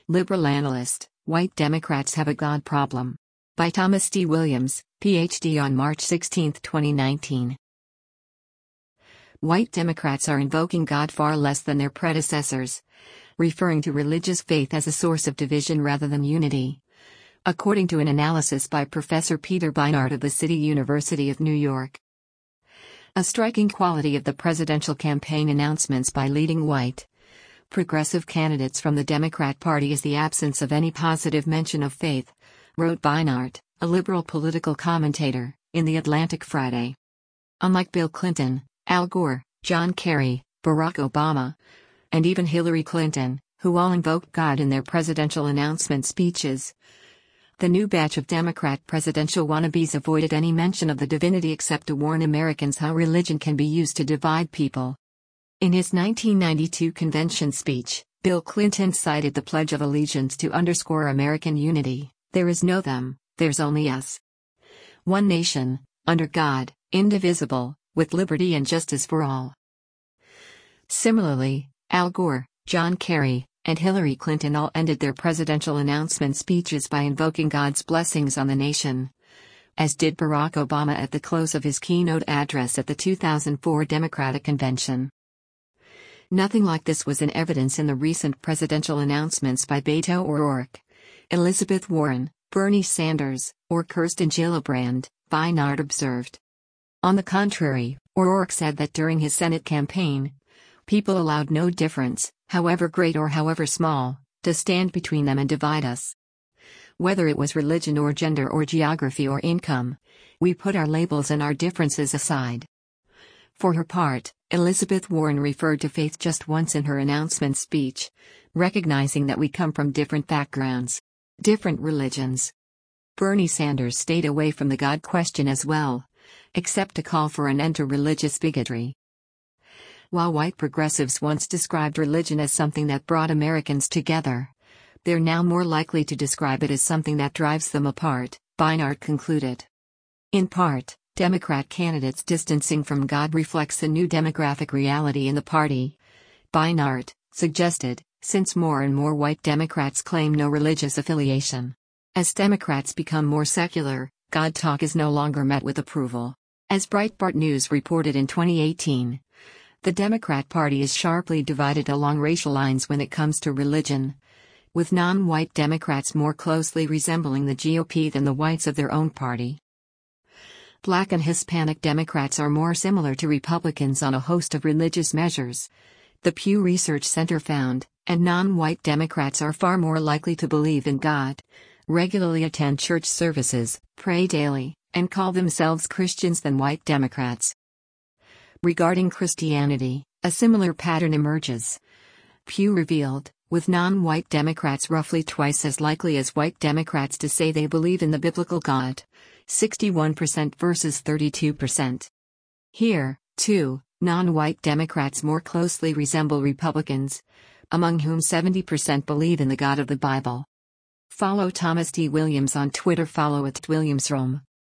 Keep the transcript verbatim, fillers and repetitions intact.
Liberal analyst, White Democrats have a God problem. By Thomas D. Williams, P H D on March sixteenth, twenty nineteen. White Democrats are invoking God far less than their predecessors, referring to religious faith as a source of division rather than unity. According to an analysis by Professor Peter Beinart of the City University of New York. A striking quality of the presidential campaign announcements by leading white, progressive candidates from the Democrat Party is the absence of any positive mention of faith, wrote Beinart, a liberal political commentator, in The Atlantic Friday. Unlike Bill Clinton, Al Gore, John Kerry, Barack Obama, and even Hillary Clinton, who all invoked God in their presidential announcement speeches, the new batch of Democrat presidential wannabes avoided any mention of the divinity except to warn Americans how religion can be used to divide people. In his nineteen ninety-two convention speech, Bill Clinton cited the Pledge of Allegiance to underscore American unity. There is no them, there's only us. One nation, under God, indivisible, with liberty and justice for all. Similarly, Al Gore, John Kerry, and Hillary Clinton all ended their presidential announcement speeches by invoking God's blessings on the nation, as did Barack Obama at the close of his keynote address at the two thousand four Democratic Convention. Nothing like this was in evidence in the recent presidential announcements by Beto O'Rourke, Elizabeth Warren, Bernie Sanders, or Kirsten Gillibrand, Beinart observed. On the contrary, O'Rourke said that during his Senate campaign, people allowed no difference, however great or however small, to stand between them and divide us. Whether it was religion or gender or geography or income, we put our labels and our differences aside. For her part, Elizabeth Warren referred to faith just once in her announcement speech, recognizing that we come from different backgrounds, different religions. Bernie Sanders stayed away from the God question as well, except to call for an end to religious bigotry. While white progressives once described religion as something that brought Americans together, they're now more likely to describe it as something that drives them apart, Beinart concluded. In part, Democrat candidates distancing from God reflects the new demographic reality in the party, Beinart suggested, since more and more white Democrats claim no religious affiliation. As Democrats become more secular, God talk is no longer met with approval. As Breitbart News reported in twenty eighteen, the Democrat Party is sharply divided along racial lines when it comes to religion, with non-white Democrats more closely resembling the G O P than the whites of their own party. Black and Hispanic Democrats are more similar to Republicans on a host of religious measures, the Pew Research Center found, and non-white Democrats are far more likely to believe in God, regularly attend church services, pray daily, and call themselves Christians than white Democrats. Regarding Christianity, a similar pattern emerges. Pew revealed, with non-white Democrats roughly twice as likely as white Democrats to say they believe in the biblical God, sixty-one percent versus thirty-two percent. Here, too, non-white Democrats more closely resemble Republicans, among whom seventy percent believe in the God of the Bible. Follow Thomas D. Williams on Twitter. Follow at WilliamsRome.